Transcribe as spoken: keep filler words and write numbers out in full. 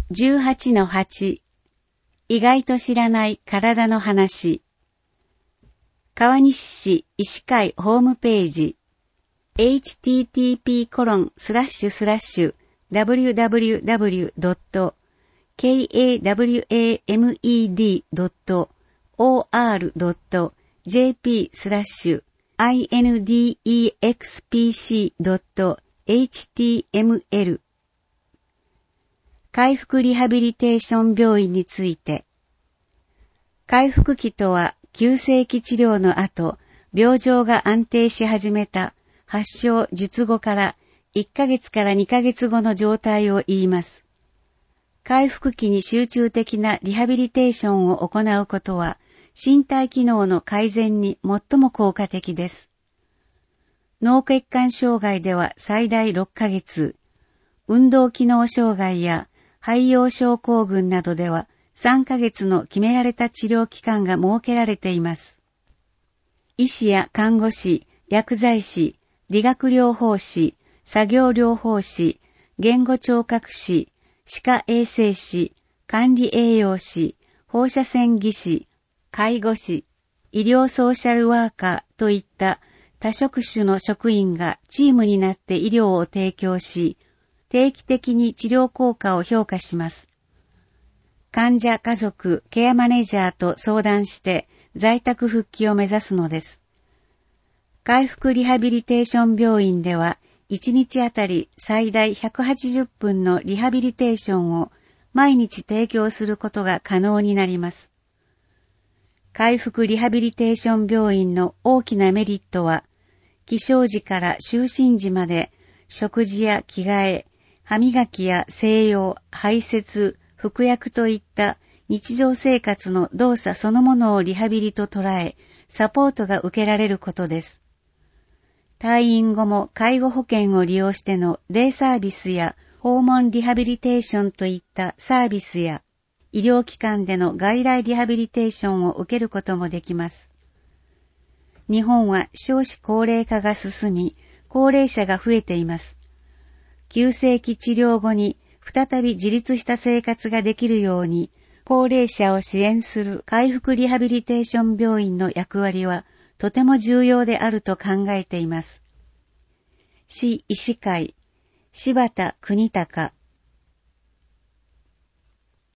じゅうはちのはち 意外と知らない体の話。川西市医師会ホームページ エイチティーティーピーコロンスラッシュスラッシュダブリューダブリューダブリュードットケーエーダブリューエーエムイーディードットオーアールドットジェーピースラッシュアイエヌディーイーエックスピーシードットエイチティーエムエル 回復リハビリテーション病院について。回復期とは急性期治療の後、病状が安定し始めた発症術後からいっかげつからにかげつごの状態を言います。回復期に集中的なリハビリテーションを行うことは身体機能の改善に最も効果的です。脳血管障害では最大ろっかげつ、運動機能障害や肺葉症候群などではさんかげつの決められた治療期間が設けられています。医師や看護師、薬剤師、理学療法士、作業療法士、言語聴覚士、歯科衛生士、管理栄養士、放射線技師、介護士、医療ソーシャルワーカーといった多職種の職員がチームになって医療を提供し、定期的に治療効果を評価します。患者家族、ケアマネージャーと相談して在宅復帰を目指すのです。回復リハビリテーション病院ではいちにちあたり最大ひゃくはちじゅっぷんのリハビリテーションを毎日提供することが可能になります。回復リハビリテーション病院の大きなメリットは、起床時から就寝時まで食事や着替え、歯磨きや静養、排泄、服薬といった日常生活の動作そのものをリハビリと捉え、サポートが受けられることです。退院後も介護保険を利用してのデイサービスや訪問リハビリテーションといったサービスや医療機関での外来リハビリテーションを受けることもできます。日本は少子高齢化が進み、高齢者が増えています。急性期治療後に再び自立した生活ができるように、高齢者を支援する回復リハビリテーション病院の役割はとても重要であると考えています。市医師会、柴田邦孝